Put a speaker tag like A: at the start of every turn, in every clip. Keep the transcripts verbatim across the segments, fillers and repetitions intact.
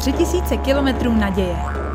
A: tři tisíce kilometrů naděje.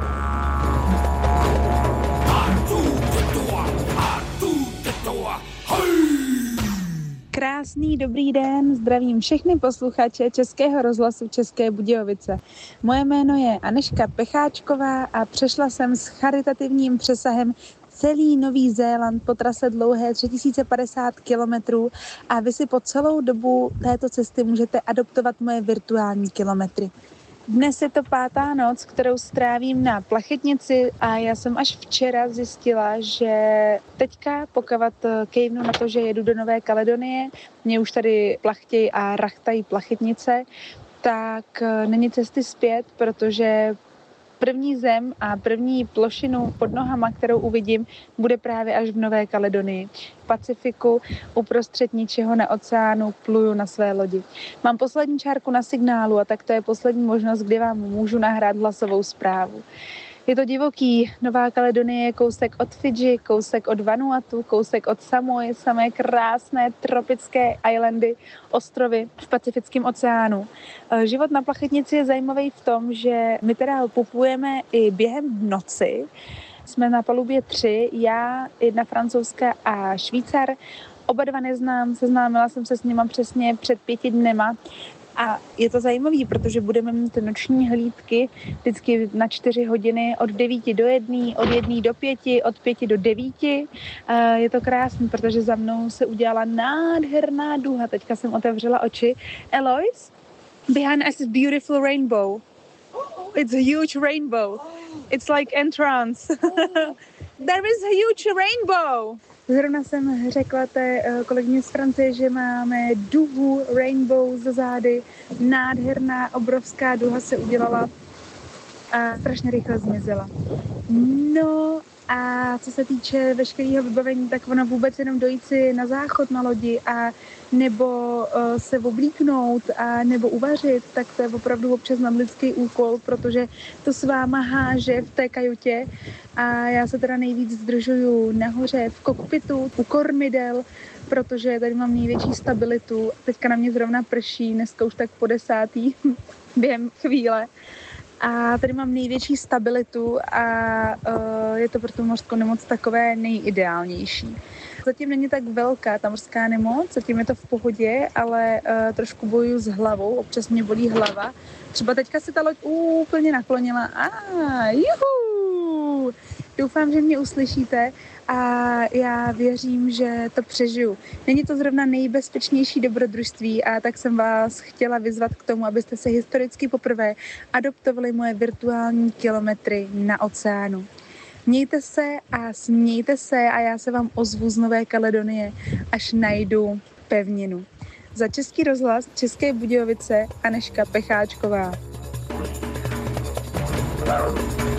A: Krásný dobrý den, zdravím všechny posluchače Českého rozhlasu České Budějovice. Moje jméno je Anežka Pecháčková a přešla jsem s charitativním přesahem celý Nový Zéland po trase dlouhé tři tisíce padesát kilometrů a vy si po celou dobu této cesty můžete adoptovat moje virtuální kilometry. Dnes je to pátá noc, kterou strávím na Plachetnici a já jsem až včera zjistila, že teďka pokavat kejvnu na to, že jedu do Nové Kaledonie, mě už tady plachtějí a rachtají Plachetnice, tak není cesty zpět, protože první zem a první plošinu pod nohama, kterou uvidím, bude právě až v Nové Kaledonii. V Pacifiku, uprostřed ničeho na oceánu, pluju na své lodi. Mám poslední čárku na signálu a tak to je poslední možnost, kdy vám můžu nahrát hlasovou zprávu. Je to divoký. Nová Kaledonie je kousek od Fidži, kousek od Vanuatu, kousek od Samoy, samé krásné tropické islandy, ostrovy v Pacifickém oceánu. Život na Plachetnici je zajímavý v tom, že my teda pupujeme i během noci. Jsme na palubě tři, já, jedna francouzská a Švýcar. Oba dva neznám, seznámila jsem se s nima přesně před pěti dnema. A je to zajímavé, protože budeme mít noční hlídky vždycky na čtyři hodiny od devíti do jedné, od jedné do pěti, od pěti do devíti. Je to krásné, protože za mnou se udělala nádherná duha. Teďka jsem otevřela oči. Eloise, behind us is beautiful rainbow. It's a huge rainbow. It's like entrance. There is a huge rainbow. Zrovna jsem řekla té kolegyně z Francie, že máme duhu rainbow za zády. Nádherná, obrovská duha se udělala a strašně rychle zmizela. No a co se týče veškerého vybavení, tak ona vůbec jenom dojít si na záchod na lodi a nebo uh, se oblíknout a nebo uvařit, tak to je opravdu občas nadlidský úkol, protože to s váma háže v té kajutě a já se teda nejvíc zdržuju nahoře v kokpitu, u kormidel, protože tady mám největší stabilitu. Teďka na mě zrovna prší, dneska už tak po desátý během chvíle. A tady mám největší stabilitu a uh, je to pro tu mořskou nemoc takové nejideálnější. Zatím není tak velká ta mořská nemoc, zatím je to v pohodě, ale uh, trošku bojuju s hlavou, občas mě bolí hlava. Třeba teďka se ta loď úplně naklonila. A ah, juhu! Doufám, že mě uslyšíte a já věřím, že to přežiju. Není to zrovna nejbezpečnější dobrodružství a tak jsem vás chtěla vyzvat k tomu, abyste se historicky poprvé adoptovali moje virtuální kilometry na oceánu. Mějte se a smějte se a já se vám ozvu z Nové Kaledonie, až najdu pevninu. Za Český rozhlas České Budějovice Anežka Pecháčková.